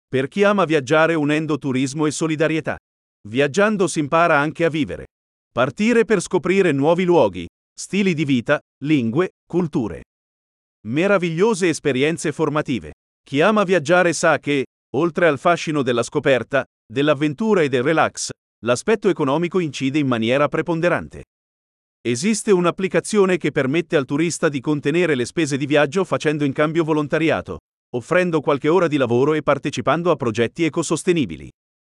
Per chi ama viaggiare unendo turismo e solidarietà. Viaggiando si impara anche a vivere. Partire per scoprire nuovi luoghi, stili di vita, lingue, culture. Meravigliose esperienze formative. Chi ama viaggiare sa che, oltre al fascino della scoperta, dell'avventura e del relax, l'aspetto economico incide in maniera preponderante. Esiste un'applicazione che permette al turista di contenere le spese di viaggio facendo in cambio volontariato, offrendo qualche ora di lavoro e partecipando a progetti ecosostenibili.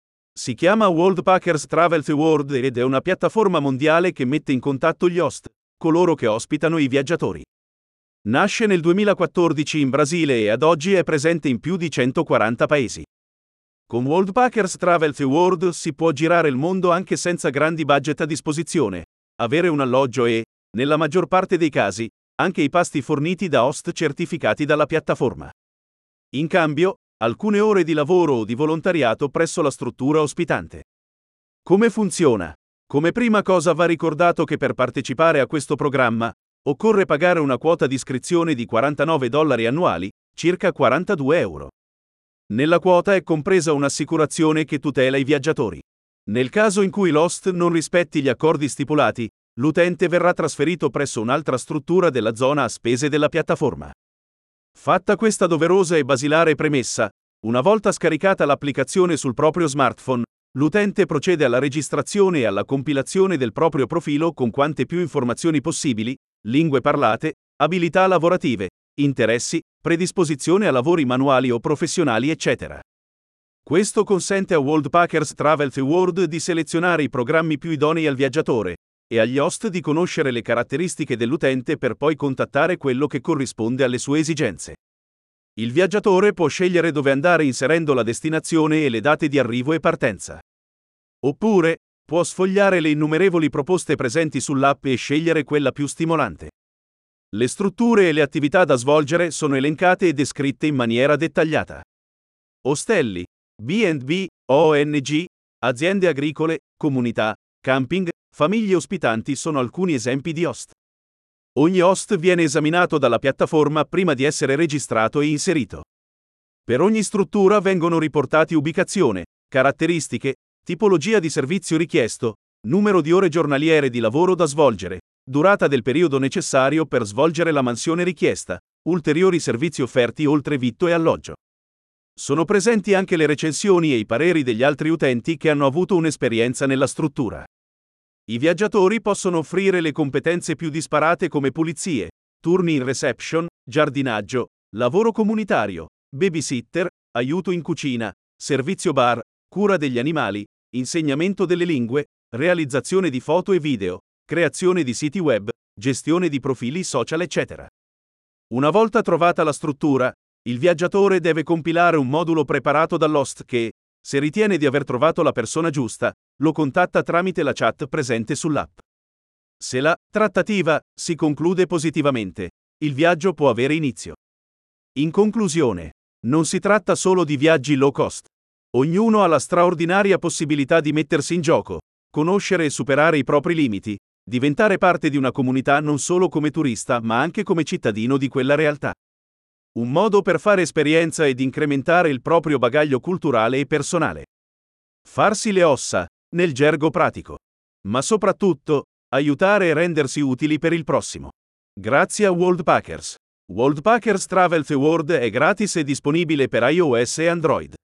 Si chiama Worldpackers Travel the World ed è una piattaforma mondiale che mette in contatto gli host, coloro che ospitano i viaggiatori. Nasce nel 2014 in Brasile e ad oggi è presente in più di 140 paesi. Con Worldpackers Travel the World si può girare il mondo anche senza grandi budget a disposizione, avere un alloggio e, nella maggior parte dei casi, anche i pasti forniti da host certificati dalla piattaforma. In cambio, alcune ore di lavoro o di volontariato presso la struttura ospitante. Come funziona? Come prima cosa va ricordato che per partecipare a questo programma, occorre pagare una quota di iscrizione di $49 annuali, circa 42 euro. Nella quota è compresa un'assicurazione che tutela i viaggiatori. Nel caso in cui l'host non rispetti gli accordi stipulati, l'utente verrà trasferito presso un'altra struttura della zona a spese della piattaforma. Fatta questa doverosa e basilare premessa, una volta scaricata l'applicazione sul proprio smartphone, l'utente procede alla registrazione e alla compilazione del proprio profilo con quante più informazioni possibili, lingue parlate, abilità lavorative, interessi, predisposizione a lavori manuali o professionali, eccetera. Questo consente a Worldpackers Travel the World di selezionare i programmi più idonei al viaggiatore, e agli host di conoscere le caratteristiche dell'utente per poi contattare quello che corrisponde alle sue esigenze. Il viaggiatore può scegliere dove andare inserendo la destinazione e le date di arrivo e partenza. Oppure, può sfogliare le innumerevoli proposte presenti sull'app e scegliere quella più stimolante. Le strutture e le attività da svolgere sono elencate e descritte in maniera dettagliata. Ostelli, B&B, ONG, aziende agricole, comunità, camping, famiglie ospitanti sono alcuni esempi di host. Ogni host viene esaminato dalla piattaforma prima di essere registrato e inserito. Per ogni struttura vengono riportati ubicazione, caratteristiche, tipologia di servizio richiesto, numero di ore giornaliere di lavoro da svolgere, durata del periodo necessario per svolgere la mansione richiesta, ulteriori servizi offerti oltre vitto e alloggio. Sono presenti anche le recensioni e i pareri degli altri utenti che hanno avuto un'esperienza nella struttura. I viaggiatori possono offrire le competenze più disparate come pulizie, turni in reception, giardinaggio, lavoro comunitario, babysitter, aiuto in cucina, servizio bar, cura degli animali, insegnamento delle lingue, realizzazione di foto e video, creazione di siti web, gestione di profili social, eccetera. Una volta trovata la struttura, il viaggiatore deve compilare un modulo preparato dall'host che, se ritiene di aver trovato la persona giusta, lo contatta tramite la chat presente sull'app. Se la trattativa si conclude positivamente, il viaggio può avere inizio. In conclusione, non si tratta solo di viaggi low cost. Ognuno ha la straordinaria possibilità di mettersi in gioco, conoscere e superare i propri limiti, diventare parte di una comunità non solo come turista ma anche come cittadino di quella realtà. Un modo per fare esperienza ed incrementare il proprio bagaglio culturale e personale. Farsi le ossa, nel gergo pratico. Ma soprattutto, aiutare e rendersi utili per il prossimo. Grazie a Worldpackers. Worldpackers Travel the World è gratis e disponibile per iOS e Android.